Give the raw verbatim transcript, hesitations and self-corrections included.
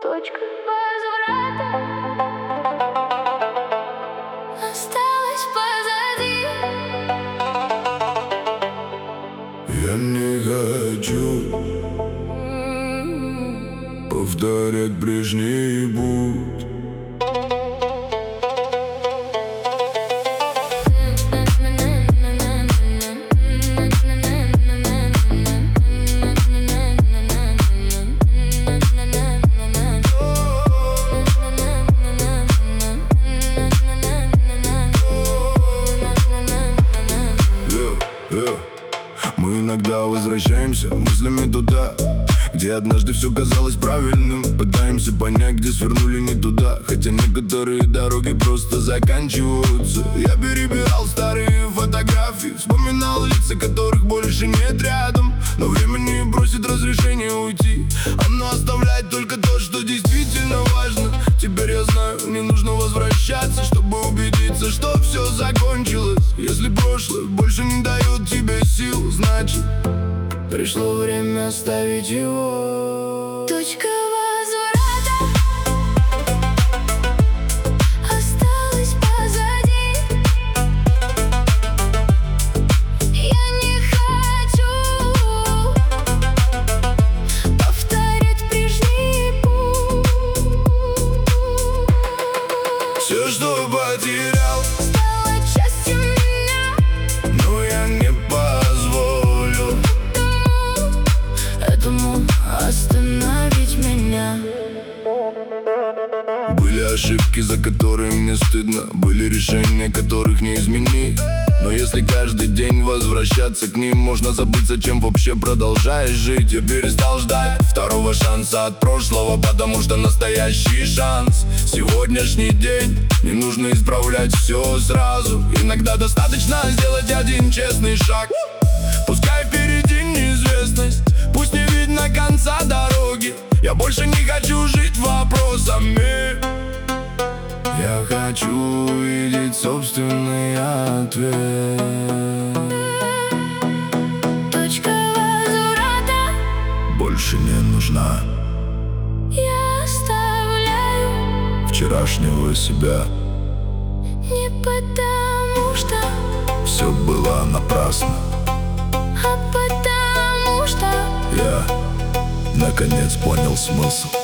Точка возврата осталась позади. Я не хочу повторять прежний путь. Мы иногда возвращаемся мыслями туда, где однажды все казалось правильным. Пытаемся понять, где свернули не туда, хотя некоторые дороги просто заканчиваются. Я перебирал старые фотографии, вспоминал лица, которых больше нет рядом. Но время не просит разрешения уйти, оно оставляет только то, что действительно важно. Теперь я знаю, не нужно возвращаться, чтобы убедиться, что все закончилось. Если прошлое больше не дает тебе сил, значит пришло время оставить его. Точка возврата осталась позади. Я не хочу повторять прежний путь. Все, что потерял, стало частью меня, но я не позволю этому остановить меня. Были ошибки, за которые мне стыдно, были решения, которых не изменить. Но если каждый день возвращаться к ним, можно забыть, зачем вообще продолжаешь жить. Я перестал ждать второго шанса от прошлого, потому что настоящий шанс сегодняшний день. Не нужно исправлять все сразу, иногда достаточно сделать один честный шаг. Пускай впереди неизвестность, пусть не видно конца дороги. Я больше не хочу жить вопросами, я хочу увидеть собственный ответ. Точка возврата Больше не нужна я оставляю вчерашнего себя. не потому что, Все было напрасно. а потому что Я наконец понял смысл.